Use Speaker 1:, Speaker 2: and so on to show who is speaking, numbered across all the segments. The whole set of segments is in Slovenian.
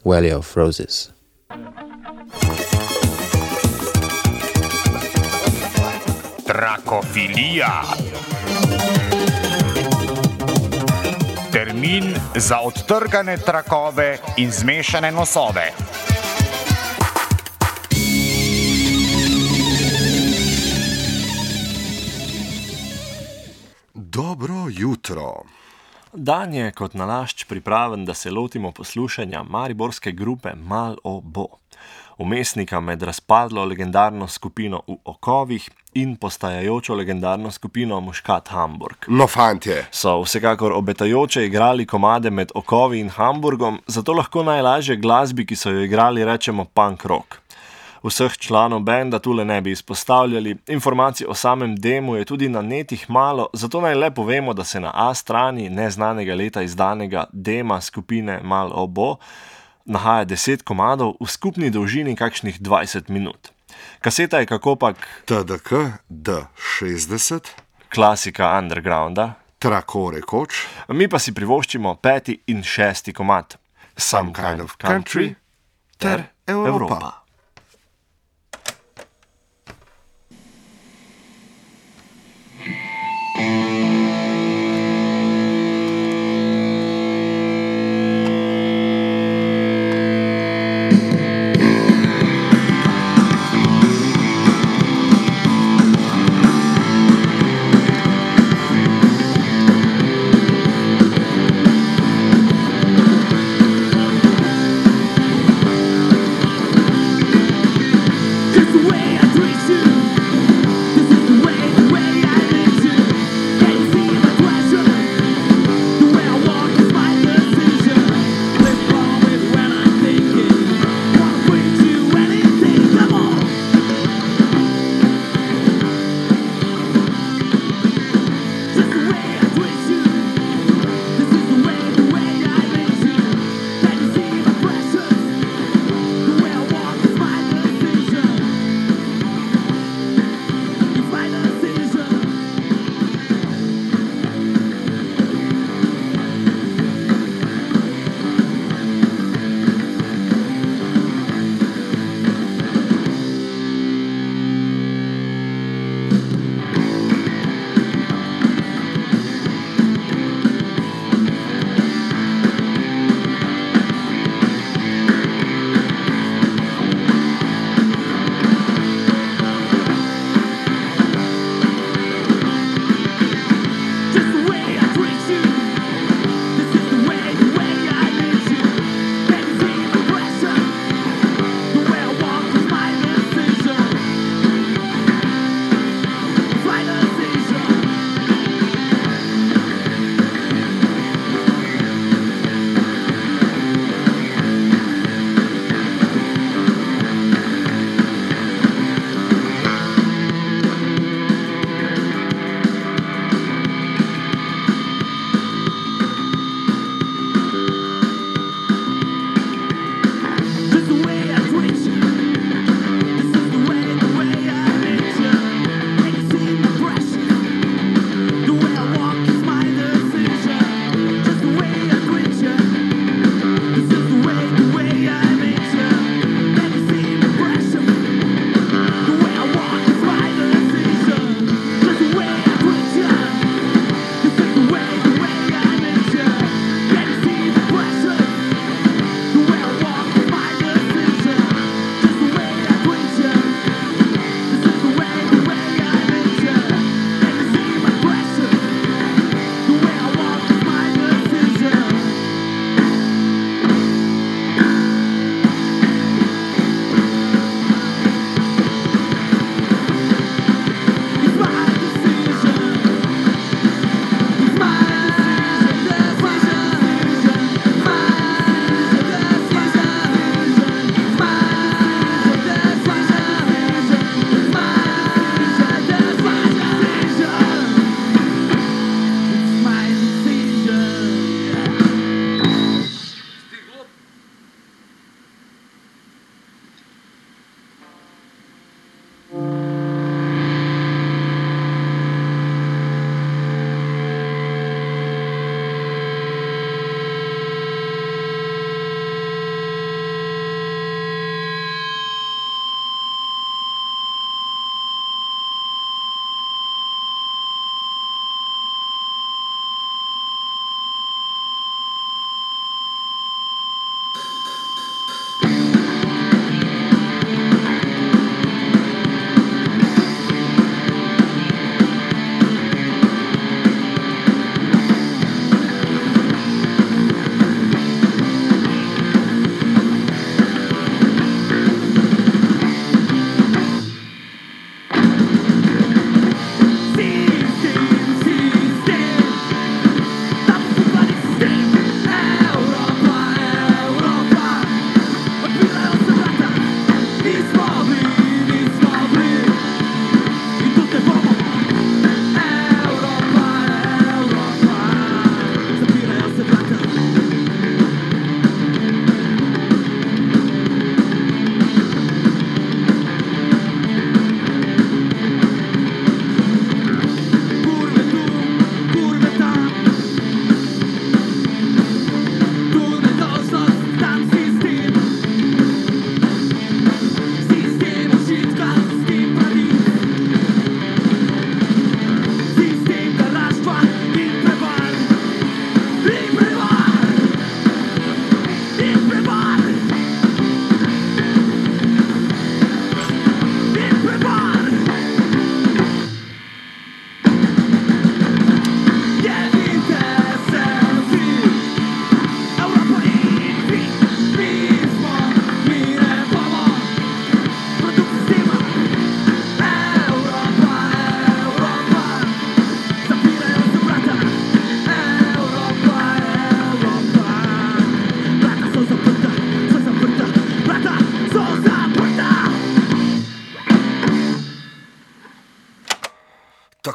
Speaker 1: Valley of Roses.
Speaker 2: Trakofilija. Termin za odtrgane trakove in zmešane nosove.
Speaker 3: Dobro jutro.
Speaker 4: Dan je kot nalašč pripraven, da se lotimo poslušanja mariborske grupe Mal o Bo, vmesnika med razpadlo legendarno skupino V okovih in postajajočo legendarno skupino Muškat Hamburg.
Speaker 3: No, fantje.
Speaker 4: So vsekakor obetajoče igrali komade med okovi in Hamburgom, zato lahko najlažje glasbi, ki so jo igrali, rečemo punk rock. Vseh članov benda tule ne bi izpostavljali, informacij o samem demu je tudi na netih malo, zato naj le povemo, da se na A strani neznanega leta izdanega dema skupine Mal o Bo nahaja 10 komadov v skupni dolžini kakšnih 20 minut. Kaseta je kakopak
Speaker 3: TDK D60,
Speaker 4: klasika undergrounda,
Speaker 3: tako rekoč,
Speaker 4: mi pa si privoščimo 5. in 6. komad,
Speaker 3: Some Kind of Country ter Evropa.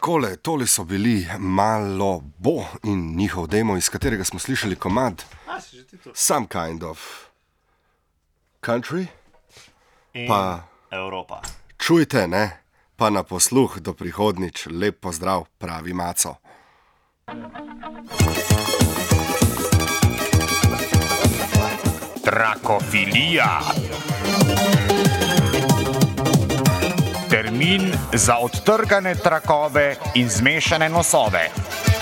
Speaker 3: Takole, tole so bili Malo Bo in njihov demo, iz katerega smo slišali komad Some Kind of Country.
Speaker 4: In
Speaker 3: Pa
Speaker 4: Evropa.
Speaker 3: čujte, ne? Pa na posluh do prihodnič. Lep pozdrav, pravi Maco.
Speaker 2: Trakofilija. Termin za odtrgane trakove in zmešane nosove.